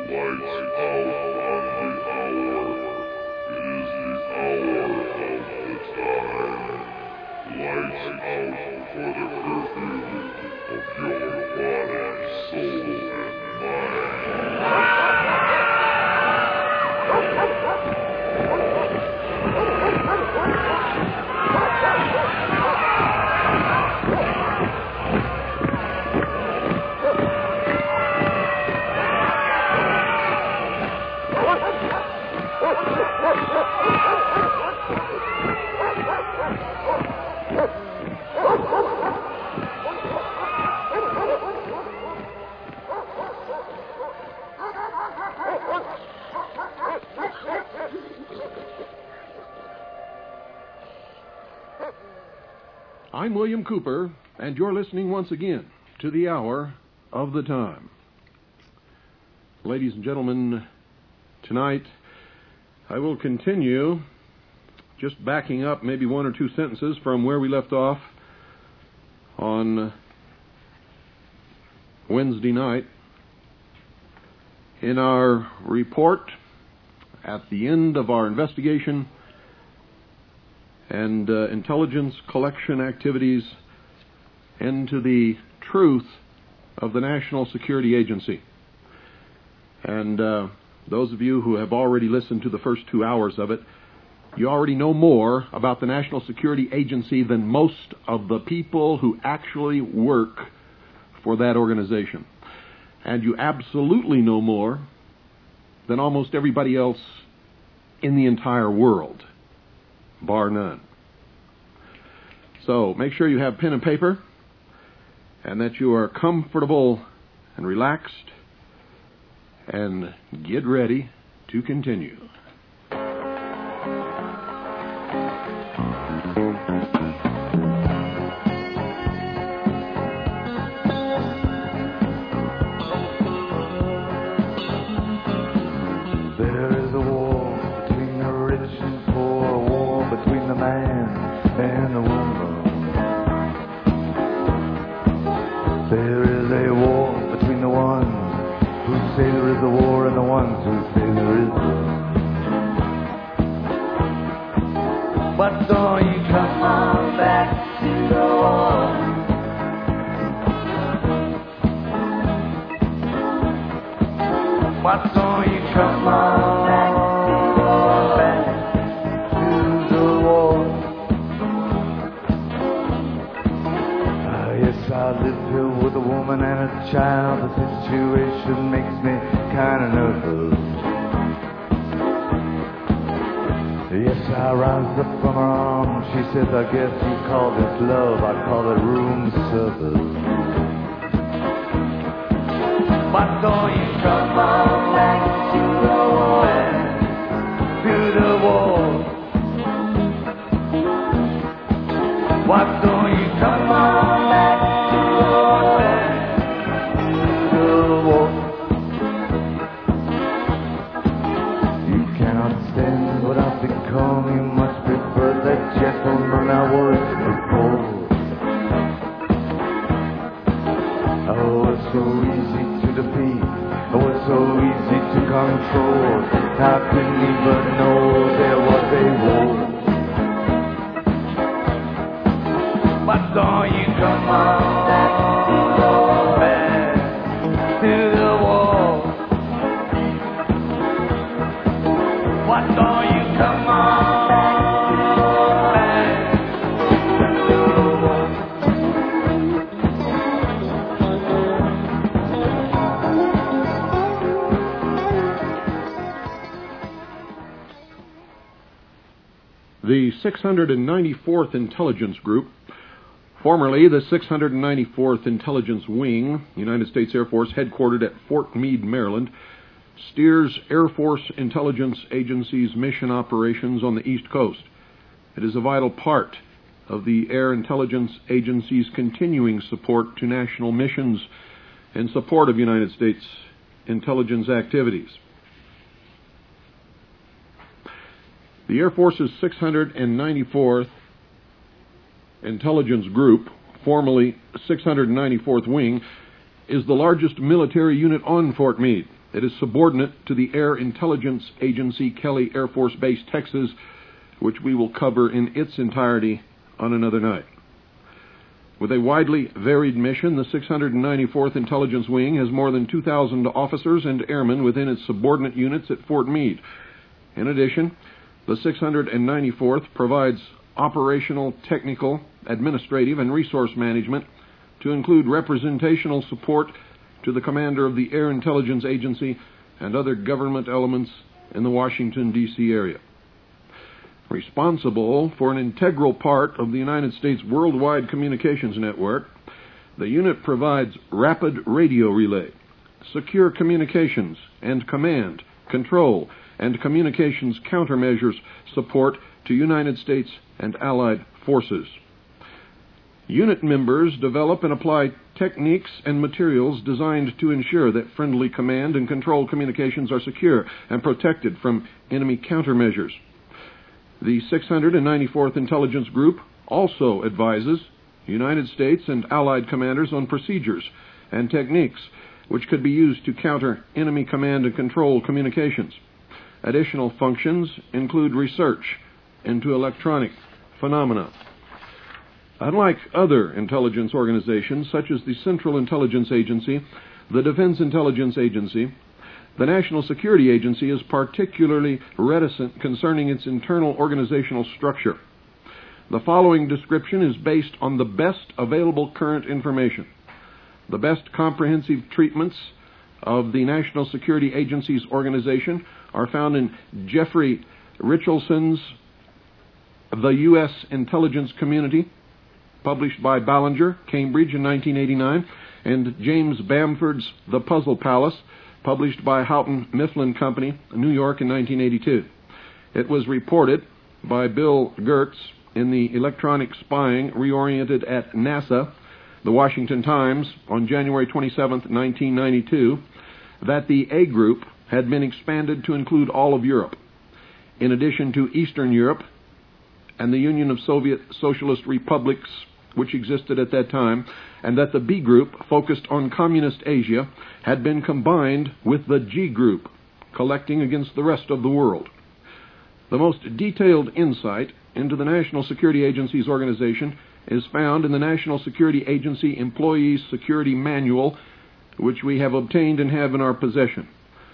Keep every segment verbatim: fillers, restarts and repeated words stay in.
I'm William Cooper, and you're listening once again to the Hour of the Time. Ladies and gentlemen, tonight I will continue just backing up maybe one or two sentences from where we left off on Wednesday night. In our report at the end of our investigation and uh, intelligence collection activities into the truth of the National Security Agency. And uh, those of you who have already listened to the first two hours of it, you already know more about the National Security Agency than most of the people who actually work for that organization. And you absolutely know more than almost everybody else in the entire world, bar none. So make sure you have pen and paper and that you are comfortable and relaxed, and get ready to continue. But don't you come on back to the war. Why don't you come on back to the war? Ah, yes, I live here with a woman and a child. The situation makes me kind of nervous. Yes, I rise up from her arms. She says, I guess you call this love, I call it room service. Why don't you come on back to the war, to the war? Why don't you come on back to the war? You cannot stand what I've become. You must prefer that gentleman I was before. Oh, it's so easy to defeat. Oh, it's so easy to control. I couldn't even know there was a war. Why don't you come on back to the war? Why don't you come on back to the war? The six hundred ninety-fourth Intelligence Group, formerly the six hundred ninety-fourth Intelligence Wing, United States Air Force, headquartered at Fort Meade, Maryland, steers Air Force Intelligence Agency's mission operations on the East Coast. It is a vital part of the Air Intelligence Agency's continuing support to national missions in support of United States intelligence activities. The Air Force's six hundred ninety-fourth Intelligence Group, formerly six hundred ninety-fourth Wing, is the largest military unit on Fort Meade. It is subordinate to the Air Intelligence Agency, Kelly Air Force Base, Texas, which we will cover in its entirety on another night. With a widely varied mission, the six hundred ninety-fourth Intelligence Wing has more than two thousand officers and airmen within its subordinate units at Fort Meade. In addition, the six hundred ninety-fourth provides operational, technical, administrative, and resource management to include representational support to the commander of the Air Intelligence Agency and other government elements in the Washington, D C area. Responsible for an integral part of the United States worldwide communications network, the unit provides rapid radio relay, secure communications, and command, control, and communications countermeasures support to United States and Allied forces. Unit members develop and apply techniques and materials designed to ensure that friendly command and control communications are secure and protected from enemy countermeasures. The six hundred ninety-fourth Intelligence Group also advises United States and Allied commanders on procedures and techniques which could be used to counter enemy command and control communications. Additional functions include research into electronic phenomena. Unlike other intelligence organizations such as the Central Intelligence Agency, the Defense Intelligence Agency, the National Security Agency is particularly reticent concerning its internal organizational structure. The following description is based on the best available current information. The best comprehensive treatments of the National Security Agency's organization are found in Jeffrey Richelson's The U S Intelligence Community, published by Ballinger, Cambridge in nineteen eighty-nine, and James Bamford's The Puzzle Palace, published by Houghton Mifflin Company, New York in nineteen eighty-two. It was reported by Bill Gertz in the Electronic Spying Reoriented at NASA, the Washington Times, on January twenty-seventh, nineteen ninety-two, that the A Group had been expanded to include all of Europe, in addition to Eastern Europe and the Union of Soviet Socialist Republics, which existed at that time, and that the B Group, focused on Communist Asia, had been combined with the G Group, collecting against the rest of the world. The most detailed insight into the National Security Agency's organization is found in the National Security Agency Employees Security Manual, which we have obtained and have in our possession.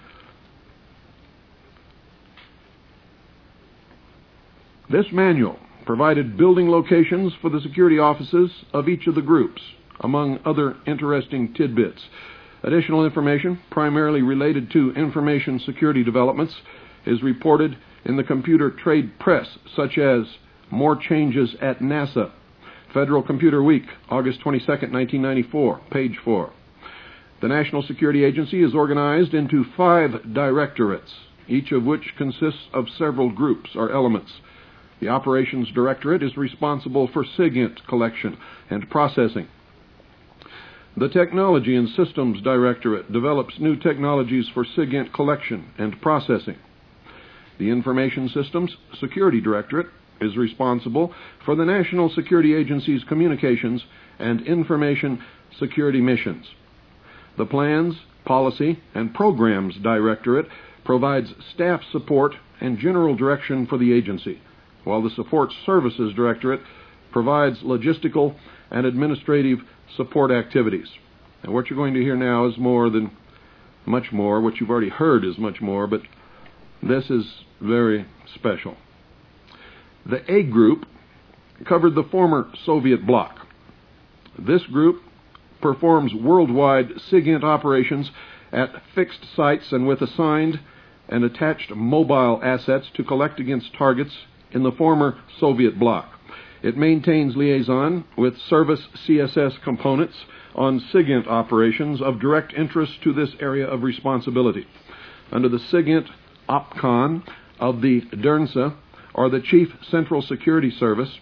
This manual provided building locations for the security offices of each of the groups, among other interesting tidbits. Additional information, primarily related to information security developments, is reported in the computer trade press, such as More Changes at NASA, Federal Computer Week, August twenty-second, nineteen ninety-four, page four. The National Security Agency is organized into five directorates, each of which consists of several groups or elements. The Operations Directorate is responsible for SIGINT collection and processing. The Technology and Systems Directorate develops new technologies for SIGINT collection and processing. The Information Systems Security Directorate is responsible for the National Security Agency's communications and information security missions. The Plans, Policy, and Programs Directorate provides staff support and general direction for the agency, while the Support Services Directorate provides logistical and administrative support activities. And what you're going to hear now is more than much more. What you've already heard is much more, but this is very special. The A Group covered the former Soviet bloc. This group performs worldwide SIGINT operations at fixed sites and with assigned and attached mobile assets to collect against targets in the former Soviet bloc. It maintains liaison with service C S S components on SIGINT operations of direct interest to this area of responsibility. Under the SIGINT OPCON of the D R N S A, or the Chief Central Security Service,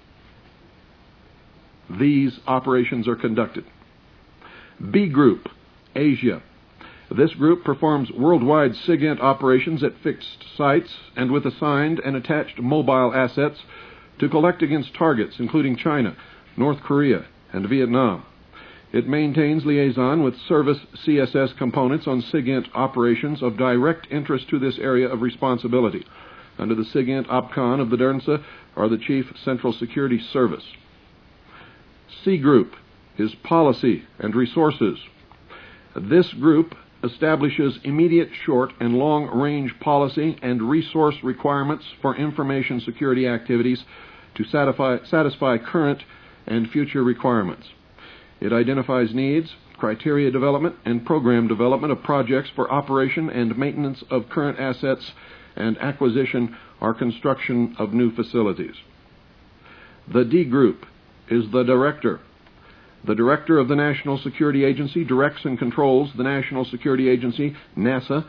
these operations are conducted. B Group, Asia. This group performs worldwide SIGINT operations at fixed sites and with assigned and attached mobile assets to collect against targets including China, North Korea, and Vietnam. It maintains liaison with service C S S components on SIGINT operations of direct interest to this area of responsibility. Under the SIGINT OPCON of the DERNSA are the Chief Central Security Service. C Group is policy and resources. This group establishes immediate short and long-range policy and resource requirements for information security activities to satisfy, satisfy current and future requirements. It identifies needs, criteria development, and program development of projects for operation and maintenance of current assets and acquisition or construction of new facilities. The D Group is the director. The director of the National Security Agency directs and controls the National Security Agency, NASA,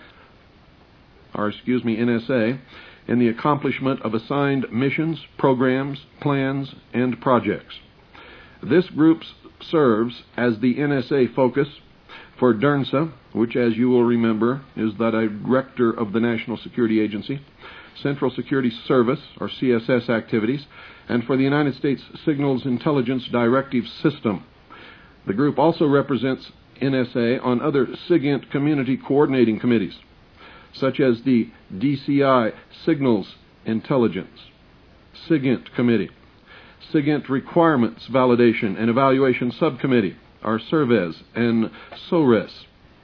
or excuse me, N S A, in the accomplishment of assigned missions, programs, plans, and projects. This group serves as the N S A focus for DERNSA, which, as you will remember, is the director of the National Security Agency, Central Security Service, or C S S activities, and for the United States Signals Intelligence Directive System. The group also represents N S A on other SIGINT community coordinating committees, such as the D C I Signals Intelligence, SIGINT Committee, SIGINT Requirements Validation and Evaluation Subcommittee, or SERVES, and SORES.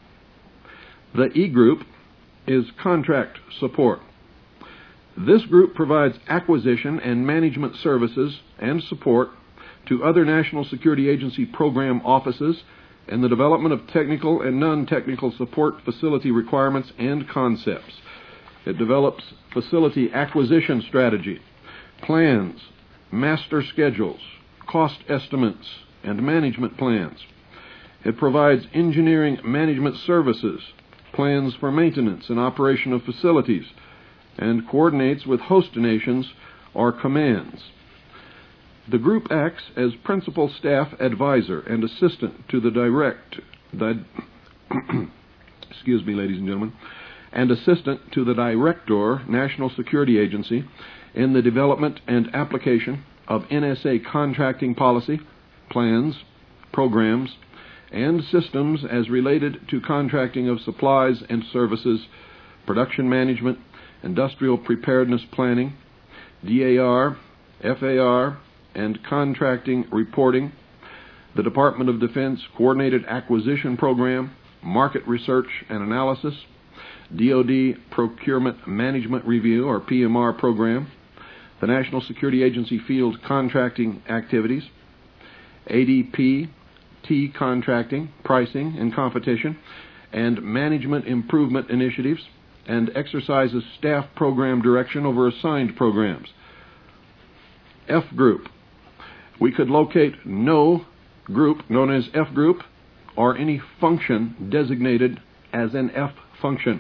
The E Group is contract support. This group provides acquisition and management services and support to other National Security Agency program offices and the development of technical and non-technical support facility requirements and concepts. It develops facility acquisition strategy, plans, master schedules, cost estimates, and management plans. It provides engineering management services, plans for maintenance and operation of facilities, and coordinates with host nations or commands. The group acts as principal staff advisor and assistant to the direct, the, excuse me, ladies and gentlemen, and assistant to the Director, National Security Agency, in the development and application of N S A contracting policy, plans, programs, and systems as related to contracting of supplies and services, production management, industrial preparedness planning, D A R, F A R, and contracting reporting, the Department of Defense Coordinated Acquisition Program, Market Research and Analysis, D O D Procurement Management Review, or P M R program, the National Security Agency Field Contracting Activities, A D P, T Contracting, Pricing and Competition, and Management Improvement Initiatives, and exercises staff program direction over assigned programs. F Group. We could locate no group known as F Group or any function designated as an F function.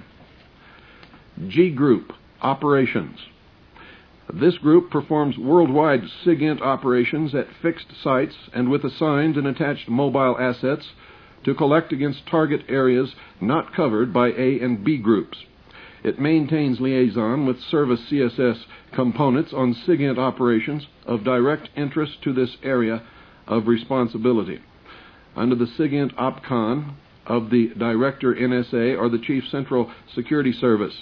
G Group, operations. This group performs worldwide SIGINT operations at fixed sites and with assigned and attached mobile assets to collect against target areas not covered by A and B groups. It maintains liaison with service C S S components on SIGINT operations of direct interest to this area of responsibility. Under the SIGINT OPCON of the Director N S A or the Chief Central Security Service.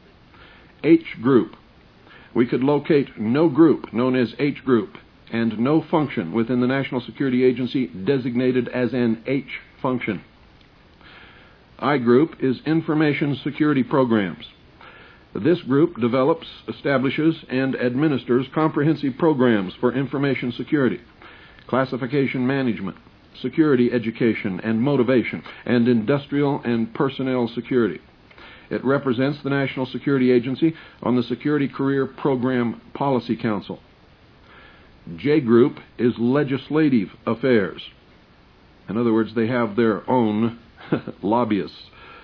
H Group. We could locate no group known as H Group and no function within the National Security Agency designated as an H function. I Group is Information Security Programs. This group develops, establishes, and administers comprehensive programs for information security, classification management, security education and motivation, and industrial and personnel security. It represents the National Security Agency on the Security Career Program Policy Council. J Group is Legislative Affairs. In other words, they have their own lobbyists.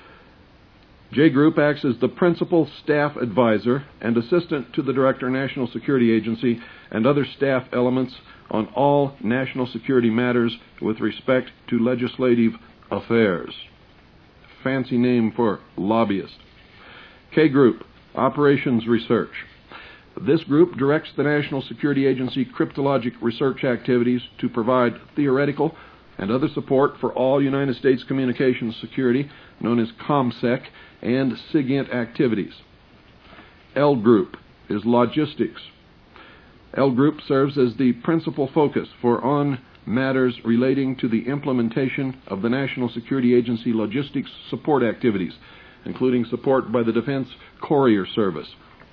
J Group acts as the principal staff advisor and assistant to the Director, National Security Agency, and other staff elements on all national security matters with respect to legislative affairs. Fancy name for lobbyist. K Group, Operations Research. This group directs the National Security Agency cryptologic research activities to provide theoretical, and other support for all United States communications security, known as ComSec, and SIGINT activities. L Group is logistics. L Group serves as the principal focus for on matters relating to the implementation of the National Security Agency logistics support activities, including support by the Defense Courier Service.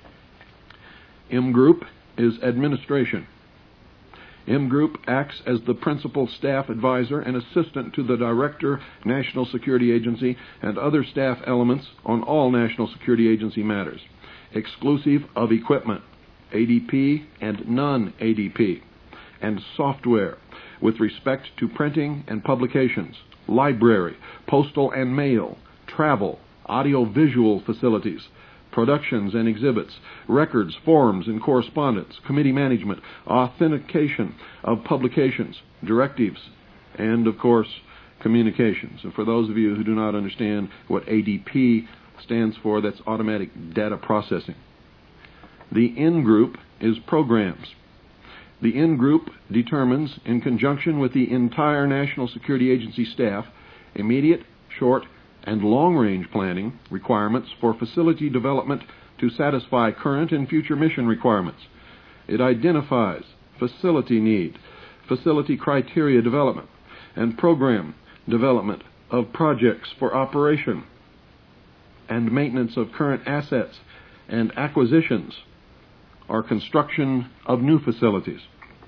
M Group is administration. M Group acts as the principal staff advisor and assistant to the Director, National Security Agency, and other staff elements on all National Security Agency matters, exclusive of equipment, A D P and non-A D P, and software with respect to printing and publications, library, postal and mail, travel, audio-visual facilities, productions and exhibits, records, forms and correspondence, committee management, authentication of publications, directives, and, of course, communications. And for those of you who do not understand what A D P stands for, that's automatic data processing. The N Group is programs. The N Group determines, in conjunction with the entire National Security Agency staff, immediate, short, and long-range planning requirements for facility development to satisfy current and future mission requirements. It identifies facility need, facility criteria development, and program development of projects for operation and maintenance of current assets and acquisitions or construction of new facilities.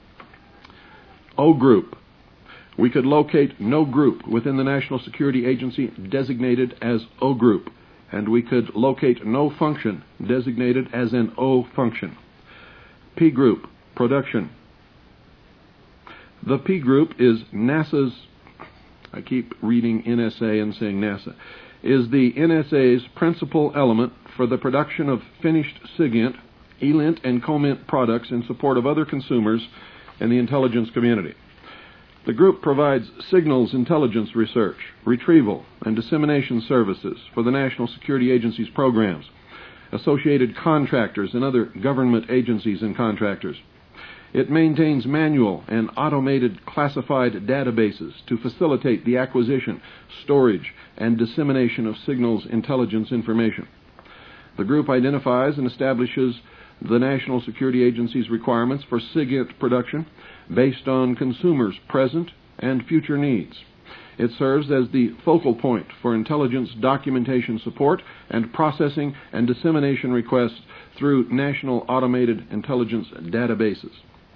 O Group. We could locate no group within the National Security Agency designated as O Group, and we could locate no function designated as an O function. P Group, production. The P Group is NASA's, I keep reading N S A and saying NASA, is the N S A's principal element for the production of finished SIGINT, ELINT, and COMINT products in support of other consumers and the intelligence community. The group provides signals intelligence research, retrieval, and dissemination services for the National Security Agency's programs, associated contractors and other government agencies and contractors. It maintains manual and automated classified databases to facilitate the acquisition, storage, and dissemination of signals intelligence information. The group identifies and establishes the National Security Agency's requirements for SIGINT production based on consumers' present and future needs. It serves as the focal point for intelligence documentation support and processing and dissemination requests through National Automated Intelligence Databases.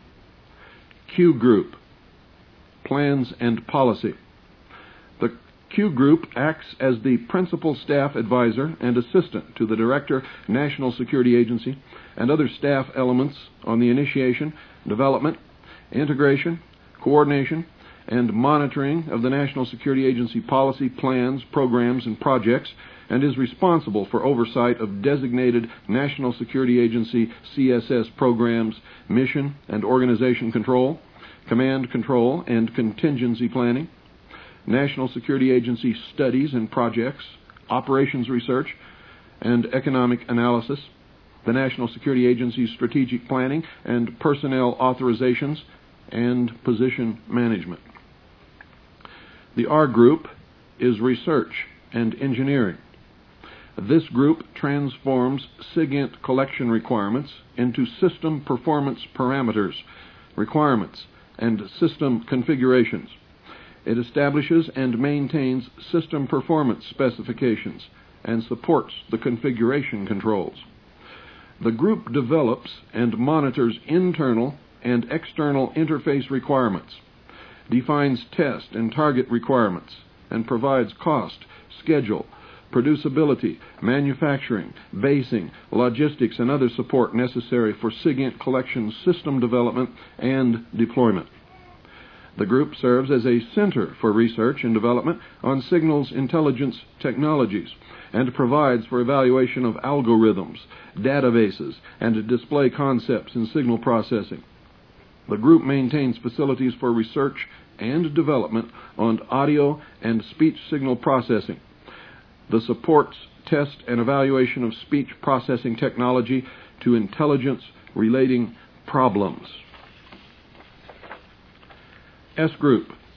Q Group, plans and policy. The Q Group acts as the principal staff advisor and assistant to the Director, National Security Agency, and other staff elements on the initiation, development, integration, coordination, and monitoring of the National Security Agency policy, plans, programs, and projects, and is responsible for oversight of designated National Security Agency C S S programs, mission and organization control, command control and contingency planning, National Security Agency studies and projects, operations research, and economic analysis, the National Security Agency's strategic planning and personnel authorizations, and position management. The R Group is research and engineering. This group transforms SIGINT collection requirements into system performance parameters, requirements, and system configurations. It establishes and maintains system performance specifications and supports the configuration controls. The group develops and monitors internal and external interface requirements, defines test and target requirements, and provides cost, schedule, producibility, manufacturing, basing, logistics, and other support necessary for SIGINT collection system development and deployment. The group serves as a center for research and development on signals intelligence technologies and provides for evaluation of algorithms, databases, and display concepts in signal processing. The group maintains facilities for research and development on audio and speech signal processing. The supports test and evaluation of speech processing technology to intelligence relating problems. S Group,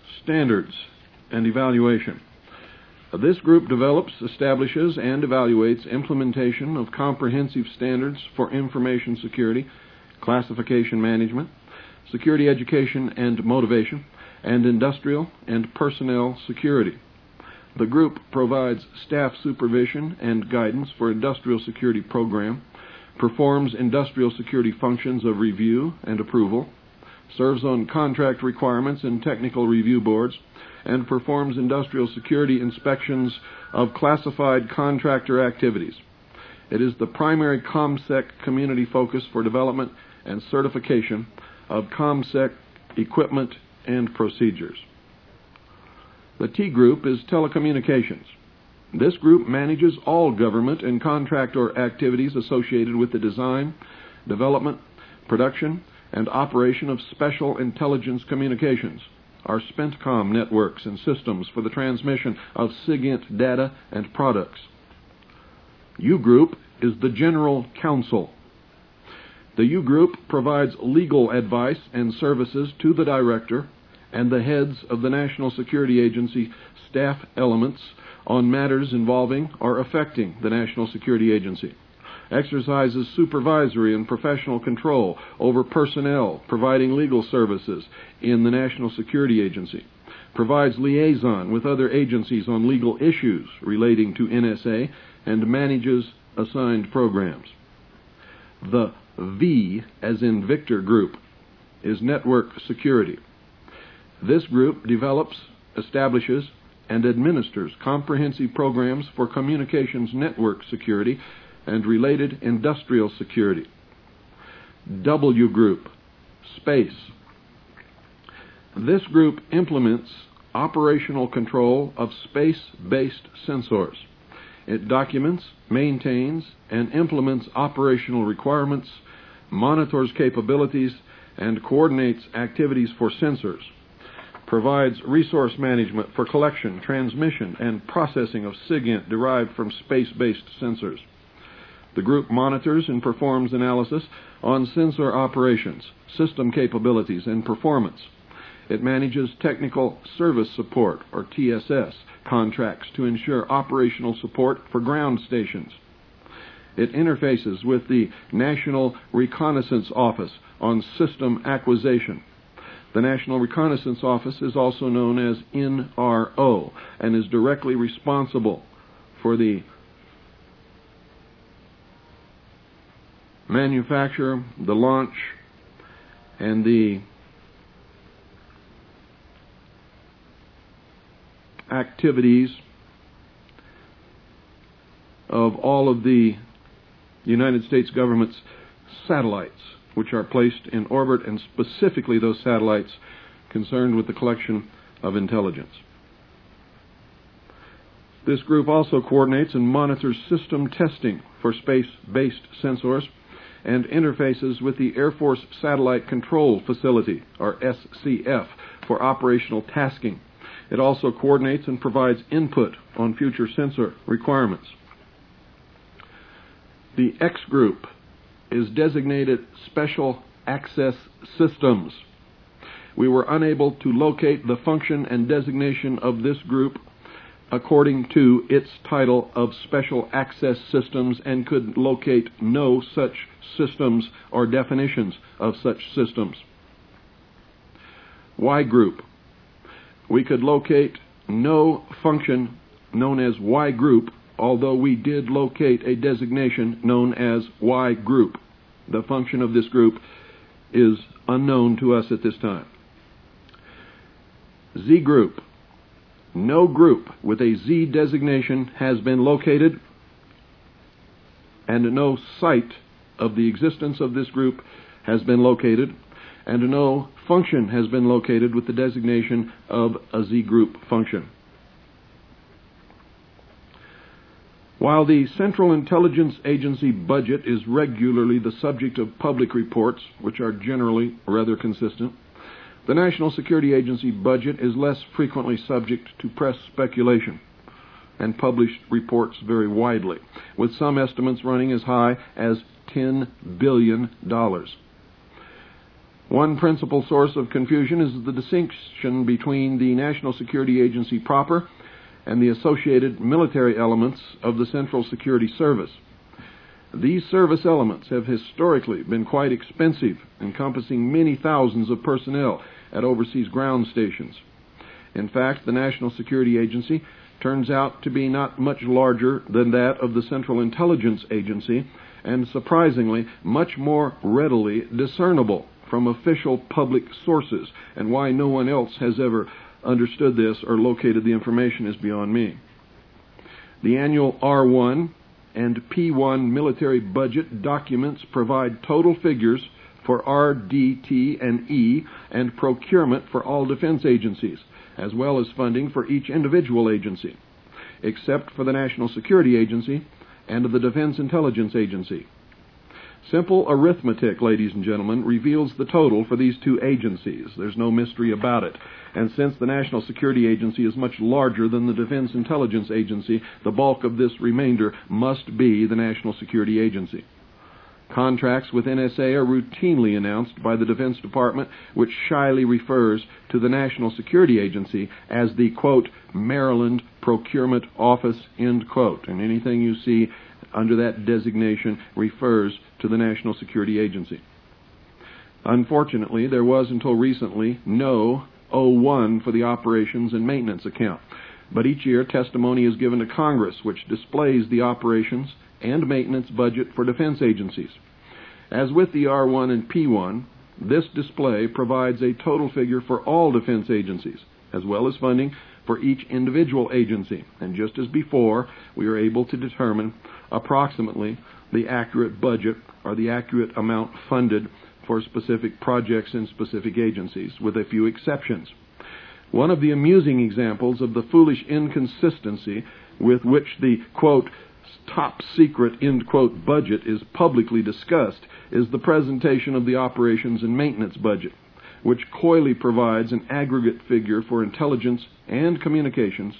standards and evaluation. This group develops, establishes, and evaluates implementation of comprehensive standards for information security, classification management, security education and motivation, and industrial and personnel security. The group provides staff supervision and guidance for industrial security program, performs industrial security functions of review and approval, serves on contract requirements and technical review boards, and performs industrial security inspections of classified contractor activities. It is the primary ComSec community focus for development and certification of ComSec equipment and procedures. The T group is telecommunications. This group manages all government and contractor activities associated with the design, development, production, and operation of special intelligence communications, our SPENTCOM networks and systems for the transmission of SIGINT data and products. U group is the general counsel. The U group provides legal advice and services to the director and the heads of the National Security Agency staff elements on matters involving or affecting the National Security Agency, exercises supervisory and professional control over personnel providing legal services in the National Security Agency, provides liaison with other agencies on legal issues relating to N S A, and manages assigned programs. The V, as in Victor Group, is network security. This group develops, establishes, and administers comprehensive programs for communications network security and related industrial security. W group, space. This group implements operational control of space-based sensors. It documents, maintains, and implements operational requirements, monitors capabilities, and coordinates activities for sensors, provides resource management for collection, transmission, and processing of SIGINT derived from space-based sensors. The group monitors and performs analysis on sensor operations, system capabilities, and performance. It manages technical service support, or T S S, contracts to ensure operational support for ground stations. It interfaces with the National Reconnaissance Office on system acquisition. The National Reconnaissance Office is also known as N R O and is directly responsible for the manufacture, the launch, and the activities of all of the United States government's satellites, which are placed in orbit, and specifically those satellites concerned with the collection of intelligence. This group also coordinates and monitors system testing for space-based sensors and interfaces with the Air Force Satellite Control Facility, or S C F, for operational tasking. It also coordinates and provides input on future sensor requirements. The X group is designated Special Access Systems. We were unable to locate the function and designation of this group according to its title of Special Access Systems and could locate no such systems or definitions of such systems. Y group. We could locate no function known as Y group, although we did locate a designation known as Y group. The function of this group is unknown to us at this time. Z group. No group with a Z designation has been located, and no site of the existence of this group has been located, and no function has been located with the designation of a Z group function. While the Central Intelligence Agency budget is regularly the subject of public reports, which are generally rather consistent, the National Security Agency budget is less frequently subject to press speculation, and published reports vary widely, with some estimates running as high as ten billion dollars. One principal source of confusion is the distinction between the National Security Agency proper and the associated military elements of the Central Security Service. These service elements have historically been quite expensive, encompassing many thousands of personnel at overseas ground stations. In fact, the National Security Agency turns out to be not much larger than that of the Central Intelligence Agency, and surprisingly, much more readily discernible from official public sources, and why no one else has ever understood this or located the information is beyond me. The annual R one and P one military budget documents provide total figures for R, D, T, and E and procurement for all defense agencies, as well as funding for each individual agency, except for the National Security Agency and the Defense Intelligence Agency. Simple arithmetic, ladies and gentlemen, reveals the total for these two agencies. There's no mystery about it. And since the National Security Agency is much larger than the Defense Intelligence Agency, the bulk of this remainder must be the National Security Agency. Contracts with N S A are routinely announced by the Defense Department, which shyly refers to the National Security Agency as the, quote, Maryland Procurement Office, end quote. And anything you see under that designation refers to the National Security Agency. Unfortunately, there was until recently no O one for the operations and maintenance account. But each year testimony is given to Congress, which displays the operations and maintenance budget for defense agencies. As with the R one and P one, this display provides a total figure for all defense agencies, as well as funding for each individual agency. And just as before, we are able to determine approximately the accurate budget or the accurate amount funded for specific projects in specific agencies, with a few exceptions. One of the amusing examples of the foolish inconsistency with which the, quote, top secret, end quote, budget is publicly discussed is the presentation of the operations and maintenance budget, which coyly provides an aggregate figure for intelligence and communications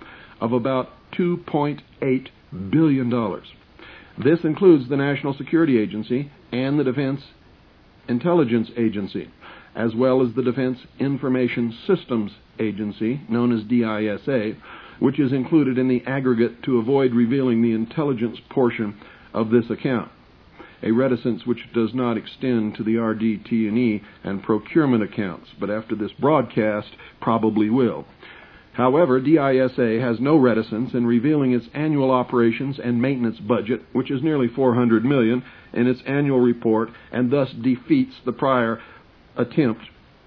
of about two point eight billion dollars. This includes the National Security Agency and the Defense Intelligence Agency, as well as the Defense Information Systems Agency, known as D I S A, which is included in the aggregate to avoid revealing the intelligence portion of this account, a reticence which does not extend to the R, D, T, and E and procurement accounts, but after this broadcast probably will. However, D I S A has no reticence in revealing its annual operations and maintenance budget, which is nearly four hundred million dollars, in its annual report, and thus defeats the prior attempt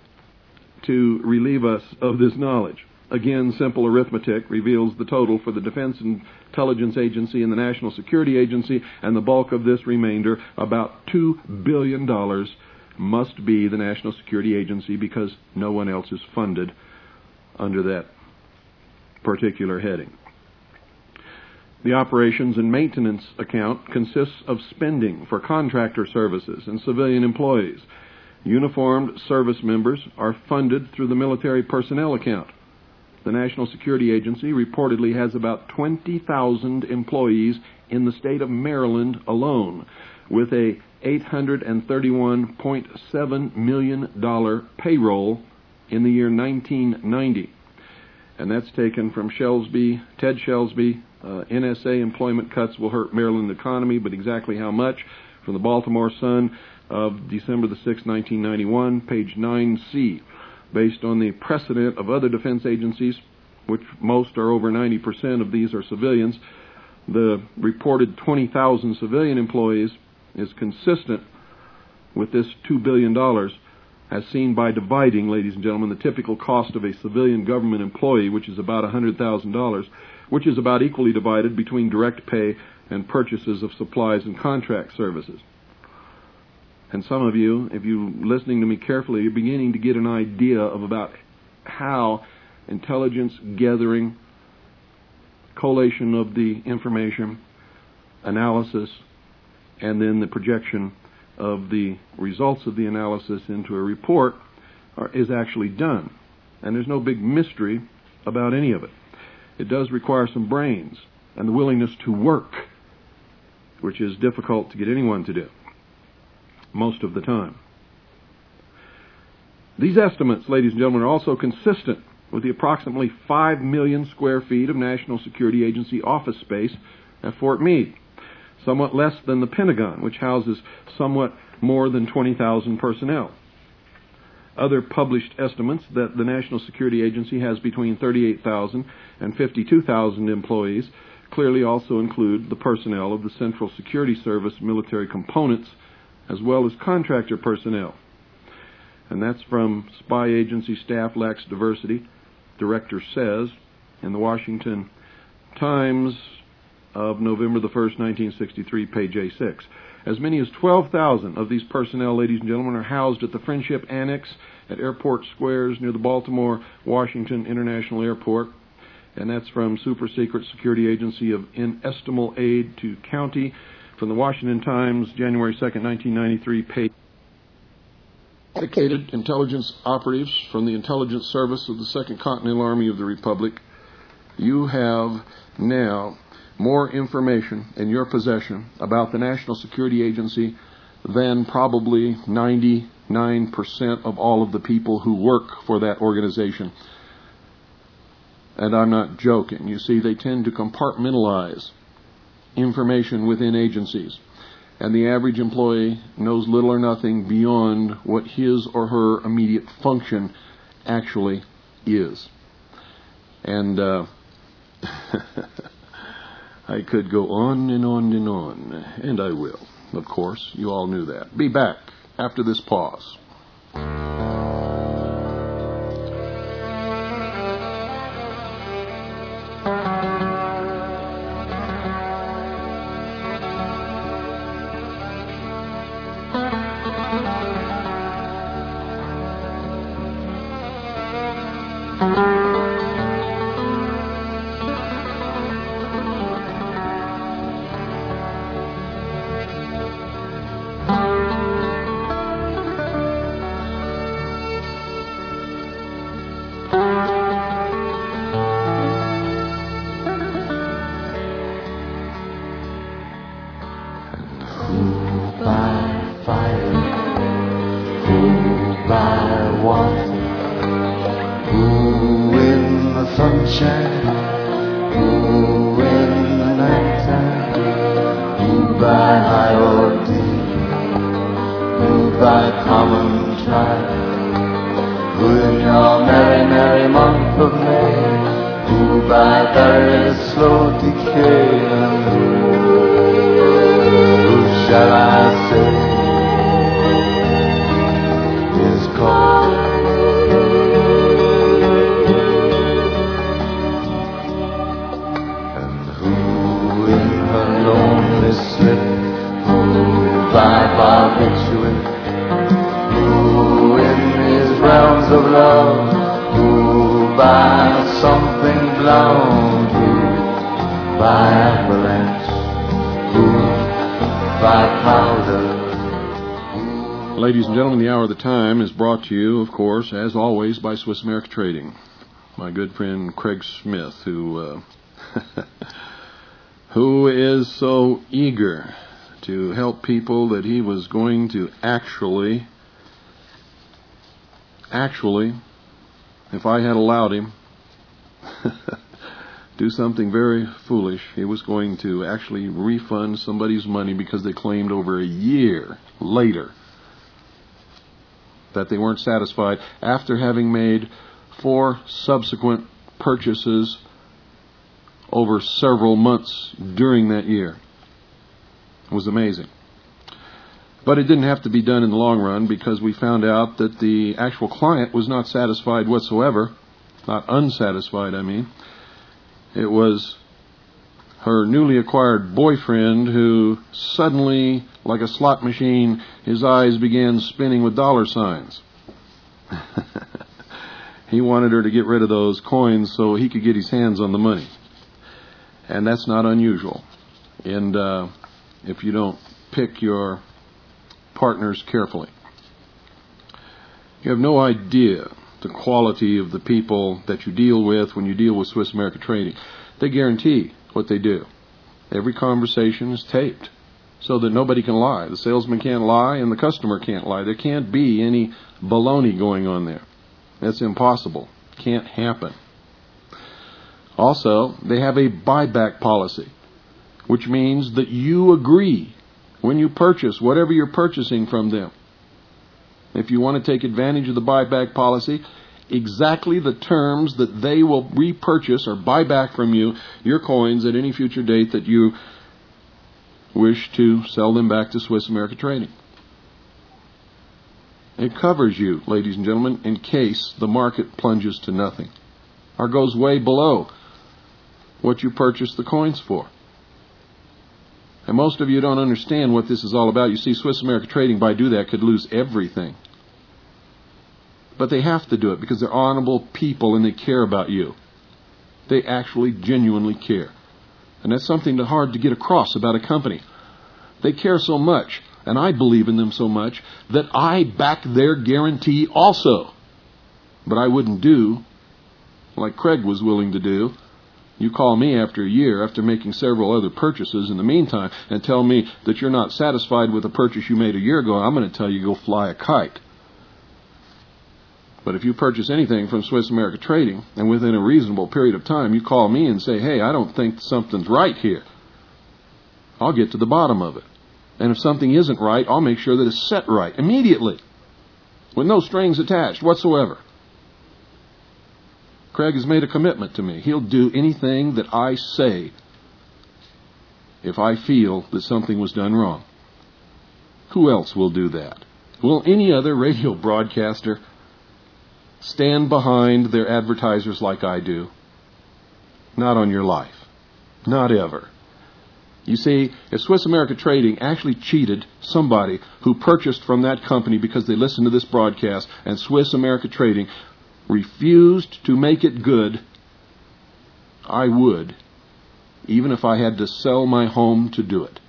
to relieve us of this knowledge. Again, simple arithmetic reveals the total for the Defense Intelligence Agency and the National Security Agency, and the bulk of this remainder, about two billion dollars, must be the National Security Agency because no one else is funded under that particular heading. The operations and maintenance account consists of spending for contractor services and civilian employees. Uniformed service members are funded through the military personnel account. The National Security Agency reportedly has about twenty thousand employees in the state of Maryland alone, with a eight hundred thirty-one point seven million dollars payroll in the year nineteen ninety. And that's taken from Shelsby, Ted Shelsby. Uh, N S A employment cuts will hurt Maryland economy, but exactly how much? From the Baltimore Sun of December the sixth, nineteen ninety-one, page nine C. Based on the precedent of other defense agencies, which most are over ninety percent of these are civilians, the reported twenty thousand civilian employees is consistent with this two billion dollars, as seen by dividing, ladies and gentlemen, the typical cost of a civilian government employee, which is about one hundred thousand dollars, which is about equally divided between direct pay and purchases of supplies and contract services. And some of you, if you're listening to me carefully, you're beginning to get an idea of about how intelligence gathering, collation of the information, analysis, and then the projection of the results of the analysis into a report are, is actually done. And there's no big mystery about any of it. It does require some brains and the willingness to work, which is difficult to get anyone to do most of the time. These estimates, ladies and gentlemen, are also consistent with the approximately five million square feet of National Security Agency office space at Fort Meade, somewhat less than the Pentagon, which houses somewhat more than twenty thousand personnel. Other published estimates that the National Security Agency has between thirty-eight thousand and fifty-two thousand employees clearly also include the personnel of the Central Security Service military components, as well as contractor personnel. And that's from Spy Agency Staff Lacks Diversity, Director Says, in the Washington Times of November the first, nineteen sixty-three, page A six. As many as twelve thousand of these personnel, ladies and gentlemen, are housed at the Friendship Annex at Airport Squares near the Baltimore-Washington International Airport. And that's from Super Secret Security Agency of Inestimable Aid to County from the Washington Times, January second, nineteen ninety-three, page. Dedicated intelligence operatives from the Intelligence Service of the Second Continental Army of the Republic, you have now more information in your possession about the National Security Agency than probably ninety-nine percent of all of the people who work for that organization. And I'm not joking. You see, they tend to compartmentalize information within agencies. And the average employee knows little or nothing beyond what his or her immediate function actually is. And uh, I could go on and on and on, and I will, of course. You all knew that. Be back after this pause. Ladies and gentlemen, the Hour of the Time is brought to you, of course, as always, by Swiss America Trading. My good friend Craig Smith, who uh, who is so eager to help people that he was going to actually, actually, if I had allowed him, do something very foolish. He was going to actually refund somebody's money because they claimed over a year later that they weren't satisfied after having made four subsequent purchases over several months during that year. It was amazing. But it didn't have to be done in the long run, because we found out that the actual client was not satisfied whatsoever. Not unsatisfied, I mean. It was her newly acquired boyfriend who suddenly, like a slot machine, his eyes began spinning with dollar signs. He wanted her to get rid of those coins so he could get his hands on the money. And that's not unusual. And uh, if you don't pick your partners carefully. You have no idea the quality of the people that you deal with when you deal with Swiss America Trading. They guarantee what they do. Every conversation is taped. so that nobody can lie. The salesman can't lie and the customer can't lie. There can't be any baloney going on there. That's impossible. Can't happen. Also, they have a buyback policy, which means that you agree when you purchase whatever you're purchasing from them. If you want to take advantage of the buyback policy, exactly the terms that they will repurchase or buy back from you your coins at any future date that you wish to sell them back to Swiss America Trading. It covers you, ladies and gentlemen, in case the market plunges to nothing or goes way below what you purchased the coins for. And most of you don't understand what this is all about. You see, Swiss America Trading, by doing that, could lose everything. But they have to do it because they're honorable people and they care about you. They actually genuinely care. And that's something that's hard to get across about a company. They care so much, and I believe in them so much, that I back their guarantee also. But I wouldn't do like Craig was willing to do. You call me after a year, after making several other purchases in the meantime, and tell me that you're not satisfied with a purchase you made a year ago, I'm going to tell you go fly a kite. But if you purchase anything from Swiss America Trading, and within a reasonable period of time, you call me and say, hey, I don't think something's right here, I'll get to the bottom of it. And if something isn't right, I'll make sure that it's set right immediately, with no strings attached whatsoever. Craig has made a commitment to me. He'll do anything that I say if I feel that something was done wrong. Who else will do that? Will any other radio broadcaster stand behind their advertisers like I do? Not on your life. Not ever. You see, if Swiss America Trading actually cheated somebody who purchased from that company because they listened to this broadcast, and Swiss America Trading refused to make it good, I would, even if I had to sell my home to do it.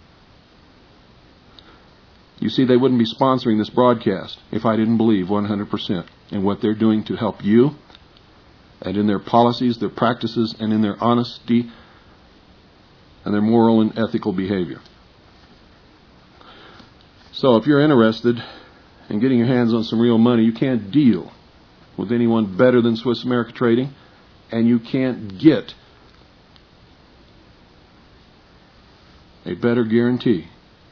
You see, they wouldn't be sponsoring this broadcast if I didn't believe one hundred percent in what they're doing to help you, and in their policies, their practices, and in their honesty, and their moral and ethical behavior. So if you're interested in getting your hands on some real money, you can't deal with anyone better than Swiss America Trading, and you can't get a better guarantee.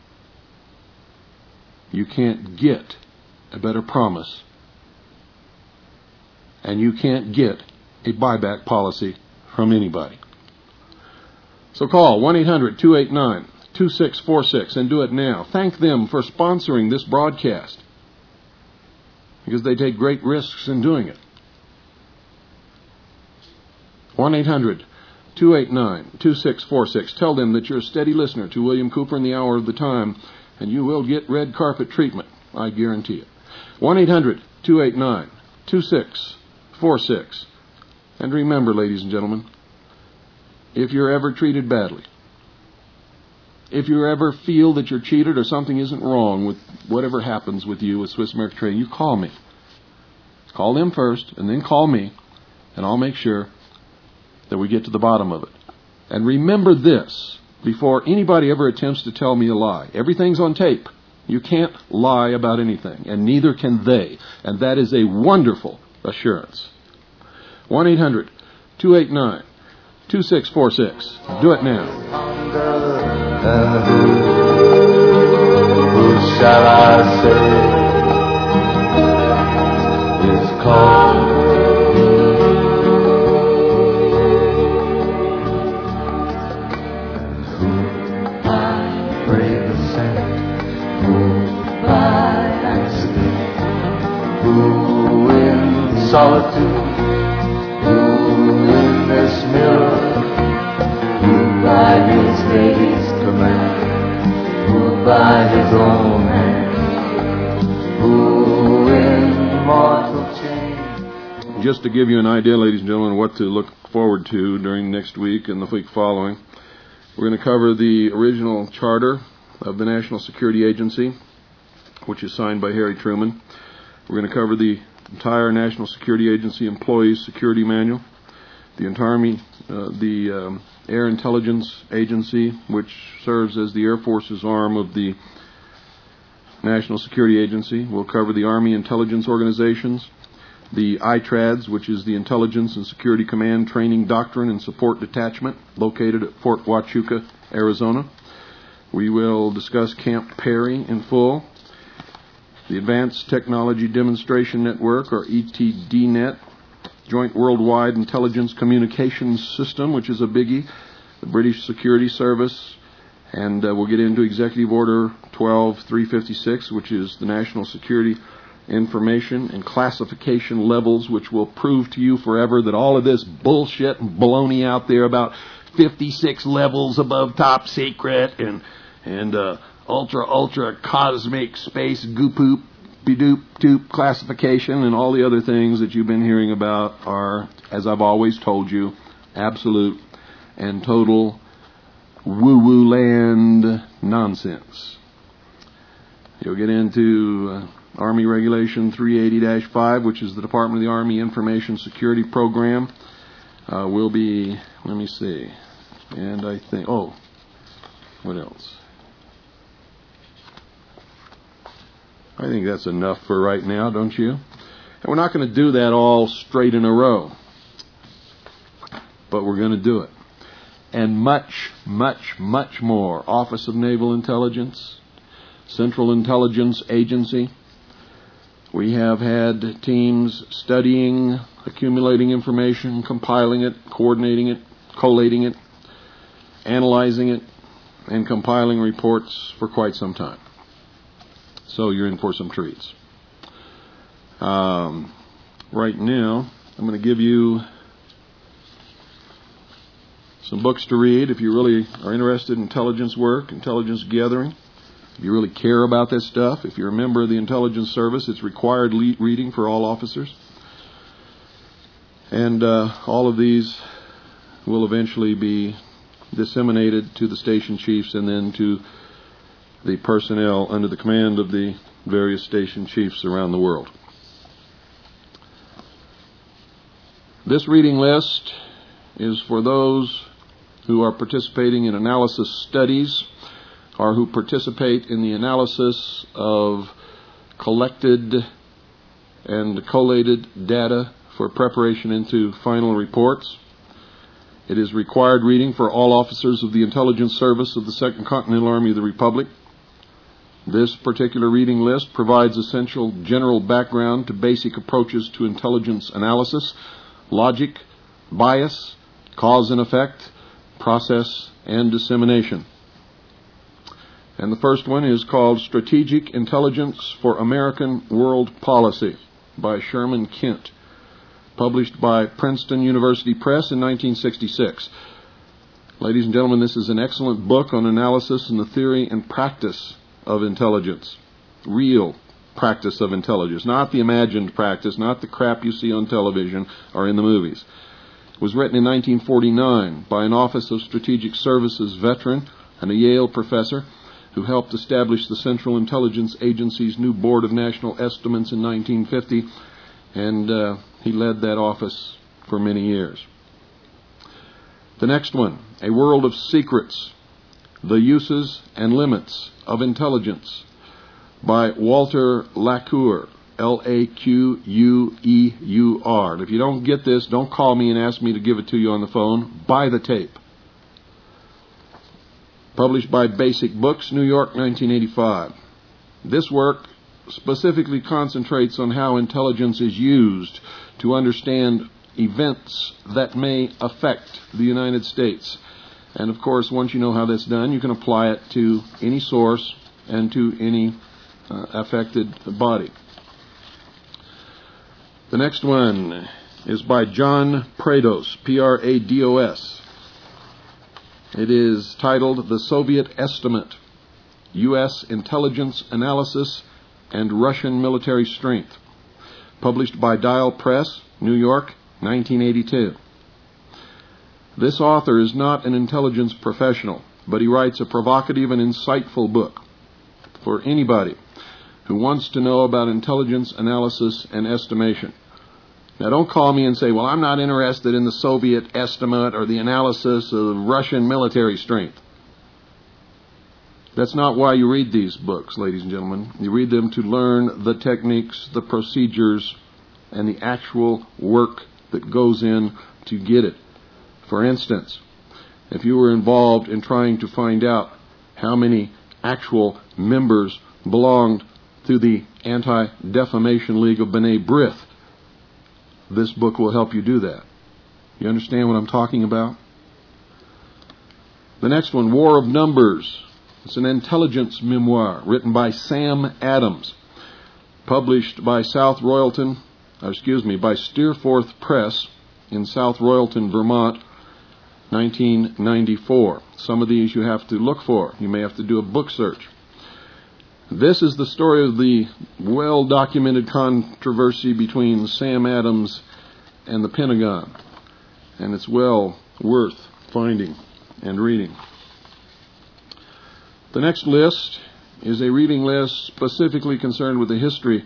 You can't get a better promise. And you can't get a buyback policy from anybody. So call one eight hundred two eight nine two six four six and do it now. Thank them for sponsoring this broadcast, because they take great risks in doing it. one eight hundred two eight nine two six four six. Tell them that you're a steady listener to William Cooper in the Hour of the Time, and you will get red carpet treatment. I guarantee it. one eight hundred two eight nine two six four six. And remember, ladies and gentlemen, if you're ever treated badly, if you ever feel that you're cheated or something isn't wrong with whatever happens with you with Swiss America Trading, you call me. Call them first, and then call me, and I'll make sure that we get to the bottom of it. And remember this, before anybody ever attempts to tell me a lie. Everything's on tape. You can't lie about anything, and neither can they. And that is a wonderful assurance. one eight hundred two eight nine two six four six. Do it now. Who shall I say is called? And who by brave ascent, who by accident, who in solitude, who in this mirror, who by his lady's command, who by his own hand, who in mortal chain. Just to give you an idea, ladies and gentlemen, what to look forward to during next week and the week following, we're going to cover the original charter of the National Security Agency, which is signed by Harry Truman. We're going to cover the entire National Security Agency Employees Security Manual. the Army, uh, the um, Air Intelligence Agency, which serves as the Air Force's arm of the National Security Agency. We'll cover the Army Intelligence Organizations, the I T R A Ds, which is the Intelligence and Security Command Training Doctrine and Support Detachment, located at Fort Huachuca, Arizona. We will discuss Camp Perry in full, the Advanced Technology Demonstration Network, or E T D net, Joint Worldwide Intelligence Communications System, which is a biggie, the British Security Service, and uh, we'll get into Executive Order twelve three fifty-six, which is the National Security Information and Classification Levels, which will prove to you forever that all of this bullshit and baloney out there about fifty-six levels above top secret and and uh, ultra ultra cosmic space goopoop bedoop doop classification and all the other things that you've been hearing about are, as I've always told you, absolute and total woo-woo land nonsense. You'll get into uh, Army Regulation three eighty dash five, which is the Department of the Army Information Security Program. Uh, will be, let me see, and I think, oh, what else? I think that's enough for right now, don't you? And we're not going to do that all straight in a row, but we're going to do it. And much, much, much more. Office of Naval Intelligence, Central Intelligence Agency. We have had teams studying, accumulating information, compiling it, coordinating it, collating it, analyzing it, and compiling reports for quite some time. So you're in for some treats. Um, right now, I'm going to give you some books to read if you really are interested in intelligence work, intelligence gathering. If you really care about this stuff, if you're a member of the intelligence service, it's required le- reading for all officers. And uh, all of these will eventually be disseminated to the station chiefs and then to the personnel under the command of the various station chiefs around the world. This reading list is for those who are participating in analysis studies or who participate in the analysis of collected and collated data for preparation into final reports. It is required reading for all officers of the Intelligence Service of the Second Continental Army of the Republic. This particular reading list provides essential general background to basic approaches to intelligence analysis, logic, bias, cause and effect, process, and dissemination. And the first one is called Strategic Intelligence for American World Policy by Sherman Kent, published by Princeton University Press in nineteen sixty-six. Ladies and gentlemen, this is an excellent book on analysis and the theory and practice of intelligence. Real practice of intelligence. Not the imagined practice, not the crap you see on television or in the movies. It was written in nineteen forty-nine by an Office of Strategic Services veteran and a Yale professor who helped establish the Central Intelligence Agency's new Board of National Estimates in nineteen fifty, and uh, he led that office for many years. The next one, A World of Secrets, The Uses and Limits of Intelligence by Walter Laqueur, L A Q U E U R. And if you don't get this, don't call me and ask me to give it to you on the phone. Buy the tape. Published by Basic Books, New York, nineteen eighty-five. This work specifically concentrates on how intelligence is used to understand events that may affect the United States. And of course, once you know how that's done, you can apply it to any source and to any uh, affected body. The next one is by John Prados, P R A D O S. It is titled The Soviet Estimate, U S Intelligence Analysis and Russian Military Strength, published by Dial Press, New York, nineteen eighty-two. This author is not an intelligence professional, but he writes a provocative and insightful book for anybody who wants to know about intelligence analysis and estimation. Now, don't call me and say, well, I'm not interested in the Soviet estimate or the analysis of Russian military strength. That's not why you read these books, ladies and gentlemen. You read them to learn the techniques, the procedures, and the actual work that goes in to get it. For instance, if you were involved in trying to find out how many actual members belonged to the Anti-Defamation League of B'nai B'rith, this book will help you do that. You understand what I'm talking about? The next one, War of Numbers. It's an intelligence memoir written by Sam Adams, published by South Royalton, or excuse me, by Steerforth Press in South Royalton, Vermont, nineteen ninety-four. Some of these you have to look for. You may have to do a book search. This is the story of the well-documented controversy between Sam Adams and the Pentagon, and it's well worth finding and reading. The next list is a reading list specifically concerned with the history.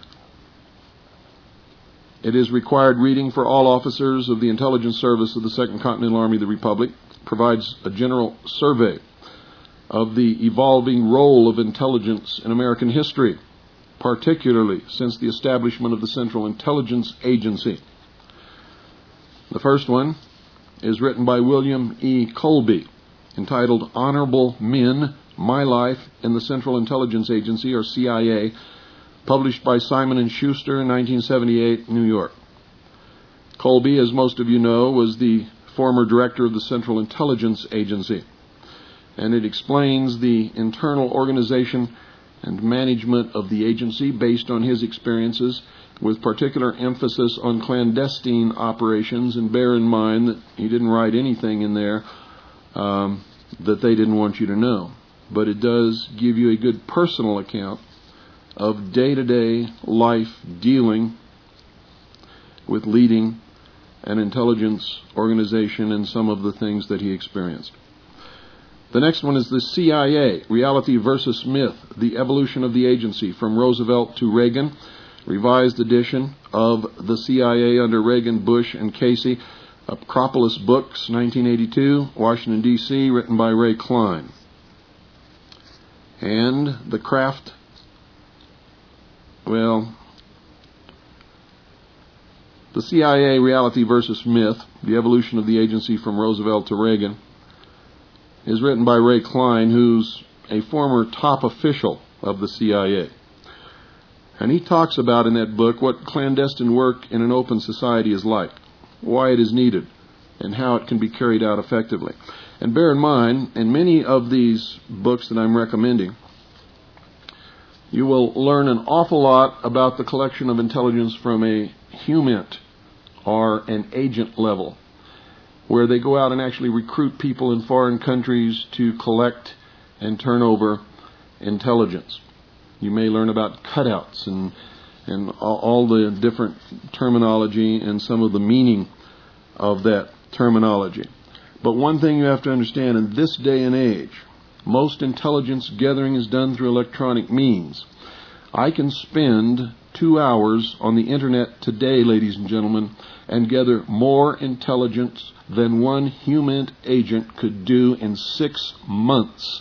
It is required reading for all officers of the Intelligence Service of the Second Continental Army of the Republic. It provides a general survey of the evolving role of intelligence in American history, particularly since the establishment of the Central Intelligence Agency. The first one is written by William E. Colby, entitled Honorable Men, My Life in the Central Intelligence Agency, or C I A, published by Simon and Schuster in nineteen seventy-eight, New York. Colby, as most of you know, was the former director of the Central Intelligence Agency, and it explains the internal organization and management of the agency based on his experiences, with particular emphasis on clandestine operations. And bear in mind that he didn't write anything in there um, that they didn't want you to know. But it does give you a good personal account of day-to-day life dealing with leading an intelligence organization and some of the things that he experienced. The next one is the C I A, Reality versus Myth, The Evolution of the Agency, from Roosevelt to Reagan, revised edition of the C I A under Reagan, Bush, and Casey, Acropolis Books, nineteen eighty-two, Washington, D C, written by Ray Klein. And The Craft, well, the C I A, Reality versus Myth, The Evolution of the Agency from Roosevelt to Reagan, is written by Ray Klein, who's a former top official of the C I A. And he talks about in that book what clandestine work in an open society is like, why it is needed, and how it can be carried out effectively. And bear in mind, in many of these books that I'm recommending, you will learn an awful lot about the collection of intelligence from a human or an agent level, where they go out and actually recruit people in foreign countries to collect and turn over intelligence. You may learn about cutouts and and all the different terminology and some of the meaning of that terminology. But one thing you have to understand, in this day and age, most intelligence gathering is done through electronic means. I can spend two hours on the internet today, ladies and gentlemen, and gather more intelligence than one human agent could do in six months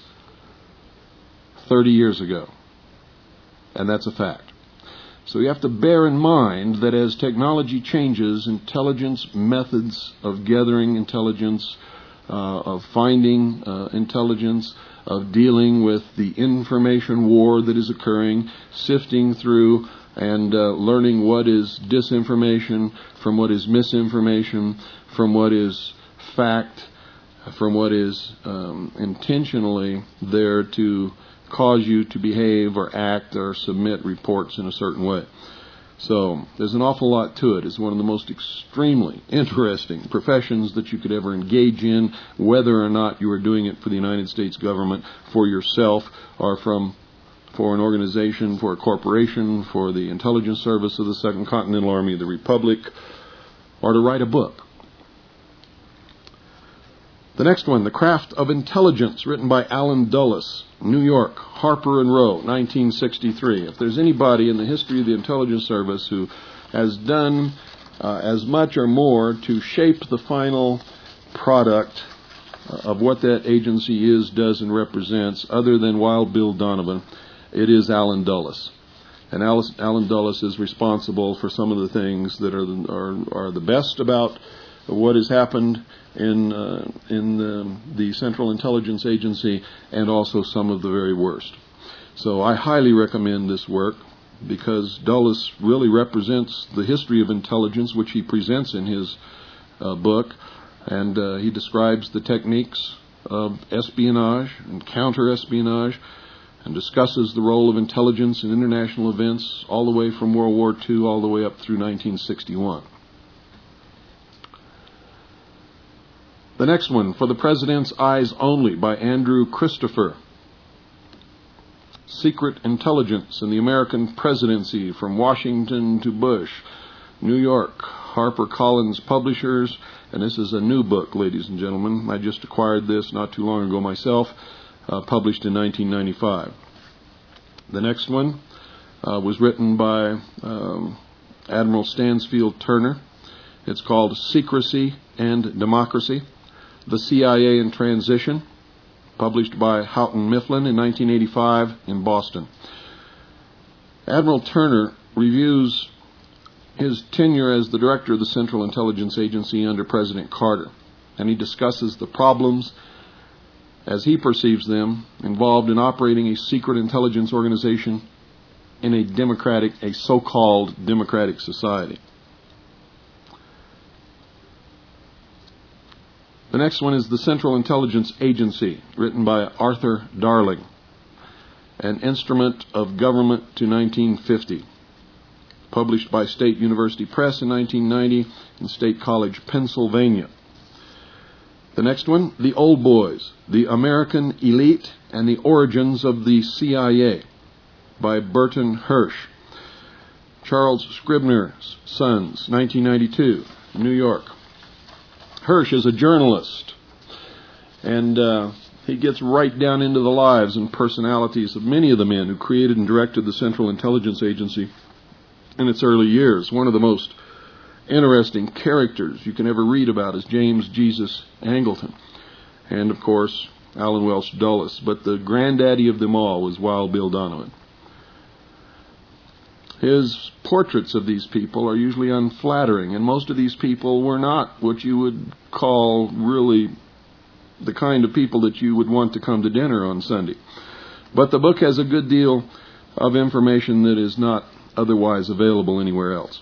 thirty years ago. And that's a fact. So you have to bear in mind that as technology changes, intelligence methods of gathering intelligence, uh, of finding uh, intelligence, of dealing with the information war that is occurring, sifting through and uh, learning what is disinformation from what is misinformation, from what is fact, from what is um, intentionally there to cause you to behave or act or submit reports in a certain way. So there's an awful lot to it. It's one of the most extremely interesting professions that you could ever engage in, whether or not you are doing it for the United States government, for yourself, or from for an organization, for a corporation, for the intelligence service of the Second Continental Army of the Republic, or to write a book. The next one, The Craft of Intelligence, written by Alan Dulles, New York, Harper and Row, nineteen sixty-three. If there's anybody in the history of the intelligence service who has done uh, as much or more to shape the final product of what that agency is, does, and represents, other than Wild Bill Donovan. It is Allen Dulles. And Allen Dulles is responsible for some of the things that are the, are, are the best about what has happened in uh, in the, the Central Intelligence Agency, and also some of the very worst. So I highly recommend this work, because Dulles really represents the history of intelligence, which he presents in his uh, book, and uh, he describes the techniques of espionage and counter-espionage, and discusses the role of intelligence in international events all the way from World War Two all the way up through nineteen sixty-one. The next one, For the President's Eyes Only, by Andrew Christopher. Secret Intelligence in the American Presidency, from Washington to Bush. New York, HarperCollins Publishers. And this is a new book, ladies and gentlemen. I just acquired this not too long ago myself, uh, published in nineteen ninety-five. The next one uh, was written by um, Admiral Stansfield Turner. It's called Secrecy and Democracy, The C I A in Transition, published by Houghton Mifflin in nineteen eighty-five in Boston. Admiral Turner reviews his tenure as the director of the Central Intelligence Agency under President Carter, and he discusses the problems, as he perceives them, involved in operating a secret intelligence organization in a democratic, a so-called democratic society. The next one is The Central Intelligence Agency, written by Arthur Darling, An Instrument of Government to nineteen fifty, published by State University Press in nineteen ninety in State College, Pennsylvania. The next one, The Old Boys, The American Elite and the Origins of the C I A, by Burton Hirsch. Charles Scribner's Sons, nineteen ninety-two, New York. Hirsch is a journalist, and uh, he gets right down into the lives and personalities of many of the men who created and directed the Central Intelligence Agency in its early years. One of the most interesting characters you can ever read about is James Jesus Angleton, and of course Allen Welsh Dulles, but the granddaddy of them all was Wild Bill Donovan. His portraits of these people are usually unflattering, and most of these people were not what you would call really the kind of people that you would want to come to dinner on Sunday. But the book has a good deal of information that is not otherwise available anywhere else.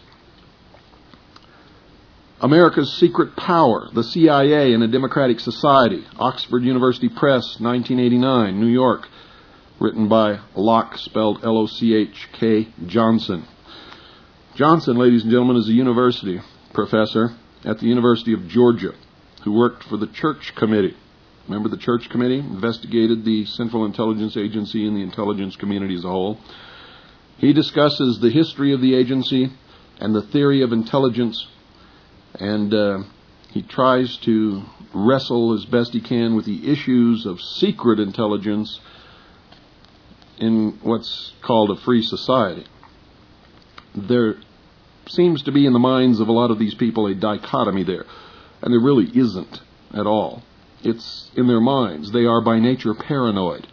America's Secret Power, the C I A in a Democratic Society, Oxford University Press, nineteen eighty-nine, New York, written by Locke, spelled L O C H K, Johnson. Johnson, ladies and gentlemen, is a university professor at the University of Georgia who worked for the Church Committee. Remember, the Church Committee investigated the Central Intelligence Agency and the intelligence community as a whole. He discusses the history of the agency and the theory of intelligence, and uh, he tries to wrestle as best he can with the issues of secret intelligence in what's called a free society. There seems to be in the minds of a lot of these people a dichotomy there, and there really isn't at all. It's in their minds. They are by nature paranoid.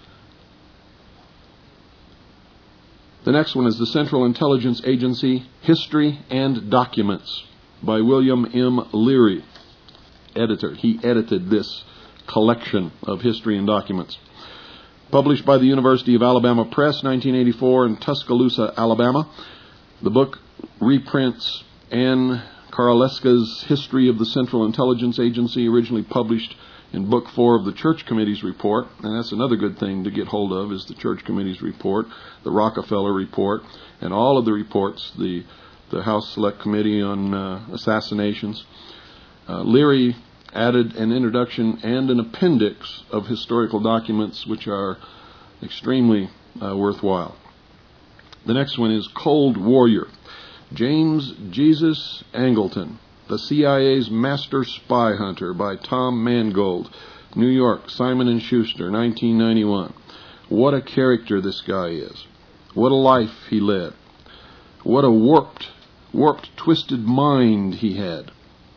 The next one is The Central Intelligence Agency, History and Documents, by William M. Leary, editor. He edited this collection of history and documents. Published by the University of Alabama Press, nineteen eighty-four, in Tuscaloosa, Alabama. The book reprints Anne Karaleska's History of the Central Intelligence Agency, originally published in Book Four of the Church Committee's report, and that's another good thing to get hold of, is the Church Committee's report, the Rockefeller report, and all of the reports, the the House Select Committee on uh, Assassinations. Uh, Leary added an introduction and an appendix of historical documents which are extremely uh, worthwhile. The next one is Cold Warrior, James Jesus Angleton, the C I A's Master Spy Hunter, by Tom Mangold, New York, Simon and Schuster, nineteen ninety-one. What a character this guy is. What a life he led. What a warped warped, twisted mind he had.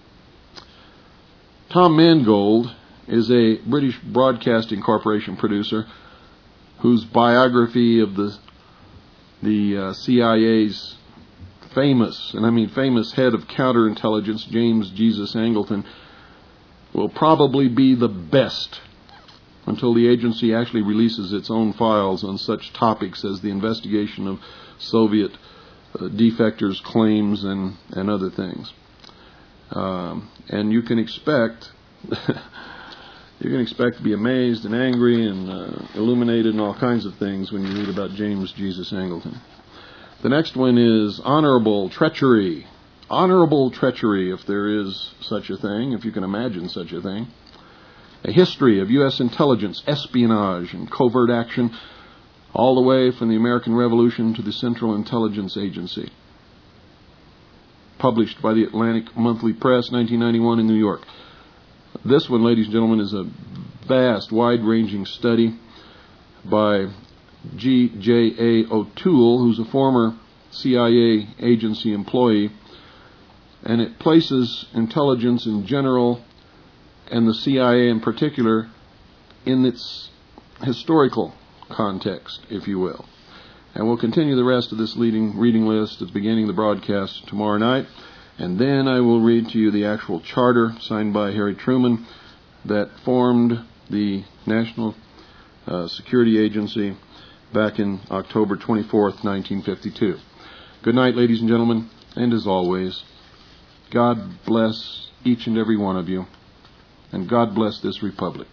Tom Mangold is a British Broadcasting Corporation producer whose biography of the the uh, C I A's famous, and I mean famous head of counterintelligence, James Jesus Angleton, will probably be the best until the agency actually releases its own files on such topics as the investigation of Soviet uh, defectors' claims and, and other things. Um, and you can expect you can expect to be amazed and angry and uh, illuminated and all kinds of things when you read about James Jesus Angleton. The next one is honorable treachery. Honorable treachery, if there is such a thing, if you can imagine such a thing. A history of U S intelligence, espionage, and covert action, all the way from the American Revolution to the Central Intelligence Agency. Published by the Atlantic Monthly Press, nineteen ninety-one in New York. This one, ladies and gentlemen, is a vast, wide-ranging study by G J A O'Toole, who's a former C I A agency employee, and it places intelligence in general and the C I A in particular in its historical context, if you will. And we'll continue the rest of this leading reading list at the beginning of the broadcast tomorrow night, and then I will read to you the actual charter signed by Harry Truman that formed the National uh, Security Agency back in October twenty-fourth, nineteen fifty-two. Good night, ladies and gentlemen, and as always, God bless each and every one of you, and God bless this republic.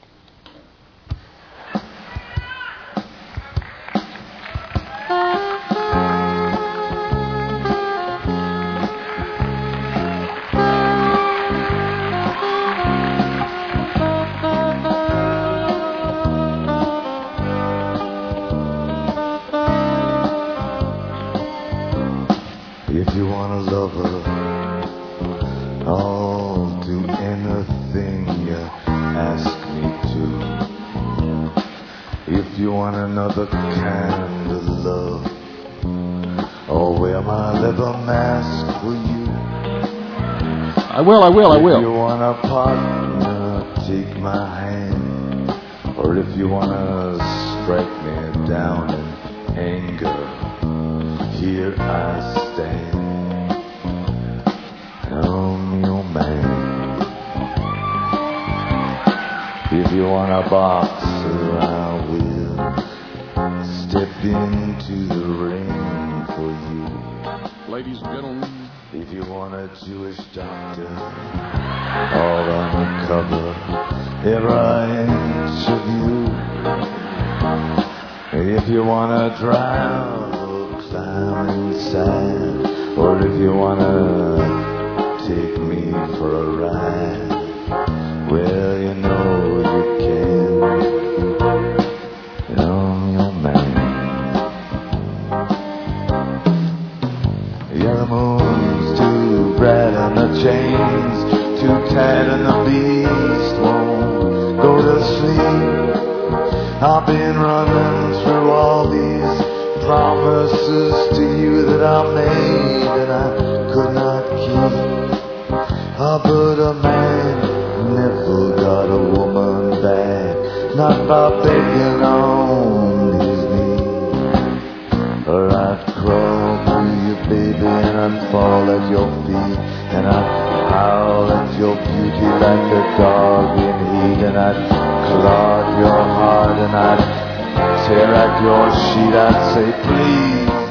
If you want a lover, I'll do anything you ask me to. If you want another kind of love, I'll wear my leather mask for you. I will, I will, I will. If you want a partner, take my hand. Or if you want to strike me down in anger, here I stand. I'm your man. If you want a boxer, I will step into the ring for you. Ladies and gentlemen, If you want a Jewish doctor, all uncover every inch of you. If you want to drown or climb inside, or if you want to take me for a ride, well, you know you can. I'm your man. Yeah, the moon's too bright and the chains too tight and the beast won't go to sleep. I've been running through all these promises to you that I made that I could not keep. Ah, but a man never got a woman back, not by begging on his knees. Or I'd crawl to you, baby, and I'd fall at your feet, and I'd howl at your beauty like a dog in heat, and I'd clog your heart, and I'd tear at your sheet. I'd say, please,